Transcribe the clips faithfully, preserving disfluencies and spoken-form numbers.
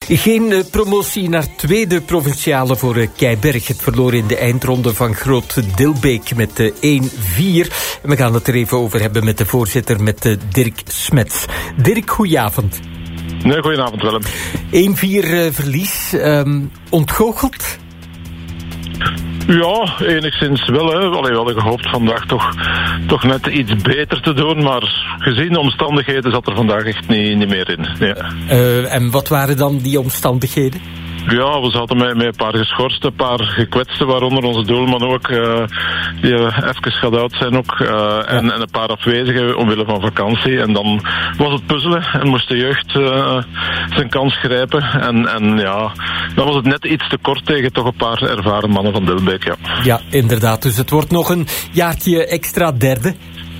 Geen uh, promotie naar tweede provinciale voor uh, Keiberg. Het verloor in de eindronde van Groot Dilbeek met uh, één vier. En we gaan het er even over hebben met de voorzitter, met uh, Dirk Smets. Dirk, goedenavond. Nee, goedenavond Willem. één vier uh, verlies. Um, ontgoocheld? Ja, enigszins wel. Hè. Allee, we hadden gehoopt vandaag toch, toch net iets beter te doen. Maar gezien de omstandigheden zat er vandaag echt niet, niet meer in. Ja. Uh, en wat waren dan die omstandigheden? Ja, we zaten met, met een paar geschorsten, een paar gekwetsten, waaronder onze doelman ook, uh, die uh, even gaat zijn ook, uh, ja. en, en een paar afwezigen omwille van vakantie. En dan was het puzzelen en moest de jeugd uh, zijn kans grijpen. En, en ja, dan was het net iets te kort tegen toch een paar ervaren mannen van Dilbeek, ja. Ja, inderdaad. Dus het wordt nog een jaartje extra derde.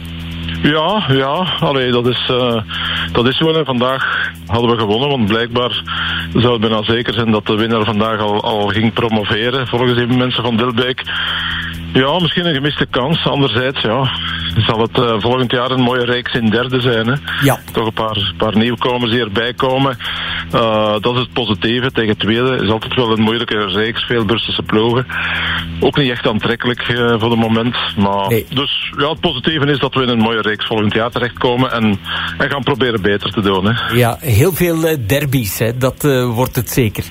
Ja, ja, allee, dat is, uh, dat is wel. En vandaag hadden we gewonnen, want blijkbaar zou het bijna zeker zijn dat de winnaar vandaag al, al ging promoveren, volgens die mensen van Dilbeek. Ja, misschien een gemiste kans. Anderzijds, ja, zal het uh, volgend jaar een mooie reeks in derde zijn. Hè? Ja. Toch een paar, paar nieuwkomers die erbij komen. Uh, dat is het positieve. Tegen tweede is altijd wel een moeilijke reeks. Veel Brusselse ploegen. Ook niet echt aantrekkelijk uh, voor het moment. Maar, nee. Dus ja, het positieve is dat we in een mooie reeks volgend jaar terechtkomen. En, en gaan proberen beter te doen. Hè? Ja, heel veel uh, derbies. Hè? Dat uh, wordt het zeker.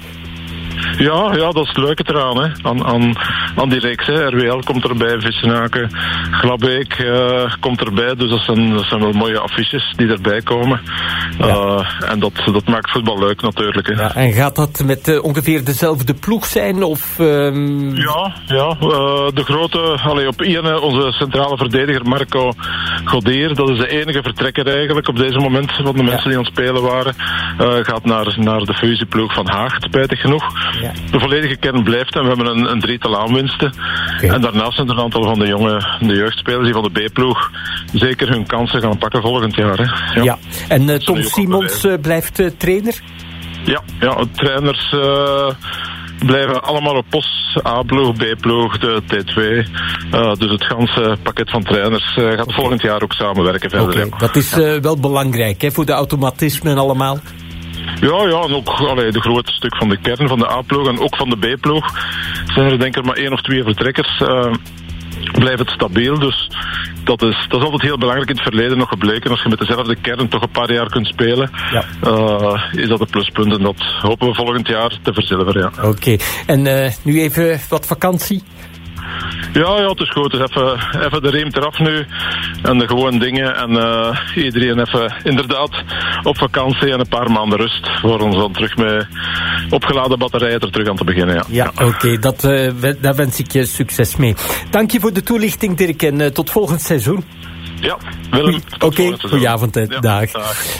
Ja, ja, dat is het leuke eraan, hè. Aan, aan, aan die reeks. Hè. R W L komt erbij, Vissenaken, Glabbeek uh, komt erbij. Dus dat zijn, dat zijn wel mooie affiches die erbij komen. Ja. Uh, en dat, dat maakt voetbal leuk natuurlijk. Hè. Ja, en gaat dat met uh, ongeveer dezelfde ploeg zijn? Of, um... Ja, ja uh, de grote, allee, op één onze centrale verdediger Marco Godier. Dat is de enige vertrekker eigenlijk op deze moment van de mensen ja. die aan het spelen waren. Uh, gaat naar, naar de fusieploeg van Haag, spijtig genoeg. Ja. De volledige kern blijft en we hebben een, een drietal aanwinsten. Okay. En daarnaast zijn er een aantal van de jonge de jeugdspelers die van de B-ploeg zeker hun kansen gaan pakken volgend jaar. Hè. Ja. ja. En uh, Tom Simons uh, blijft uh, trainer? Ja, ja trainers uh, blijven allemaal op post. A-ploeg, B-ploeg, de T twee. Uh, dus het ganse pakket van trainers uh, gaat okay. volgend jaar ook samenwerken verder. Okay. Ja. Dat is uh, wel belangrijk hè, voor de automatisme en allemaal. Ja, ja, en ook allee, de grootste stuk van de kern van de A-ploeg en ook van de B-ploeg. Zijn er denk ik maar één of twee vertrekkers. Uh, blijft het stabiel, dus dat is, dat is altijd heel belangrijk in het verleden nog gebleken. Als je met dezelfde kern toch een paar jaar kunt spelen, ja. uh, is dat een pluspunt. En dat hopen we volgend jaar te verzilveren, ja. Oké, okay. en uh, nu even wat vakantie? Ja, ja, het is goed. Dus even, even de riem eraf nu. En de gewone dingen. En uh, iedereen even inderdaad op vakantie en een paar maanden rust. Voor ons dan terug met opgeladen batterijen er terug aan te beginnen. Ja, ja, ja. oké. Okay, uh, daar wens ik je succes mee. Dank je voor de toelichting, Dirk. En uh, tot volgend seizoen. Ja, Willem. Oké, okay, goedenavond. Ja, dag. dag.